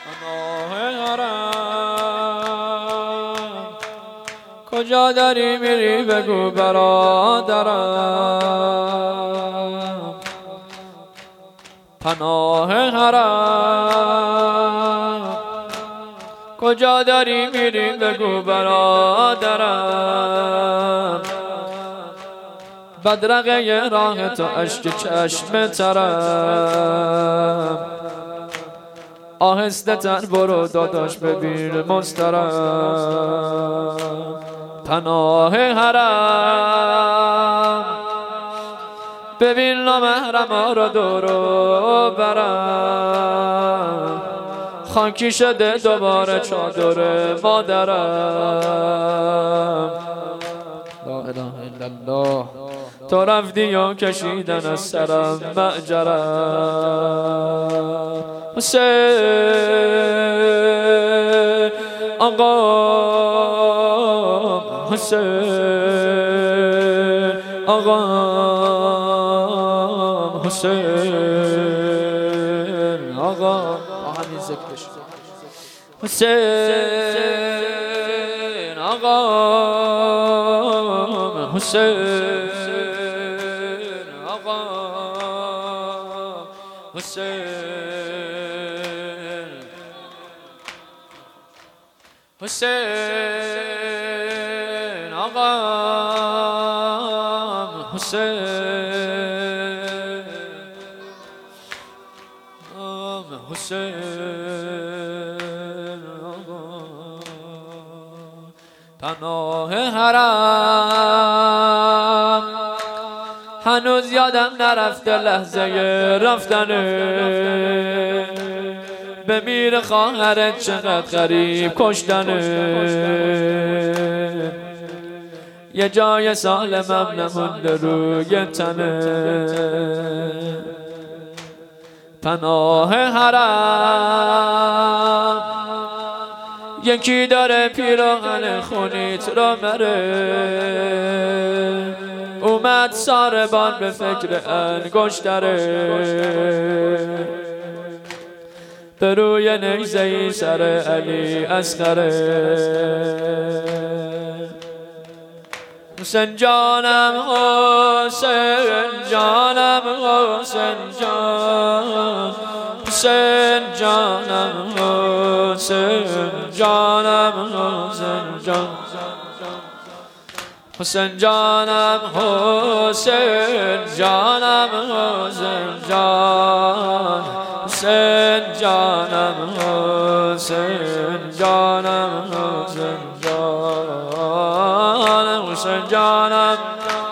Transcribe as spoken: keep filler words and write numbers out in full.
پناه حرم کجا داری میری بگو برادرم. پناه حرم کجا داری میری بگو برادرم. بدرقه راه تو اشک چشم ترم. آهسته تر برو داداش ببین مسترم. پناه حرم ببین نامحرما را دورو برم. خاکی شده دوباره چادر مادرم. لا اله الا الله تو رفتی و کشیدن از سرم معجرم. حسین آقا حسین آقا حسین آقا با همین ذکرش حسین آقا حسین آقا حسین حسین آقا حسین حسین آقا. پناه حرم هنوز یادم نرفته لحظه رفتنه. بمیر خواهرت چقدر غریب کشتنه. یه جای سالمم نمونده روی تنه. پناه حرم یکی داره پیراهن خونیت رو مره. اومد ساربان به فکر انگشتره. به روی نیزه‌ای سر علی اصغره. حسین جانم حسین جانم حسین جان. حسین جانم حسین جانم حسین جان. حسین جانم حسین جانم حسین جان. حسین جانم حسین جانم حسین جان. حسین جانم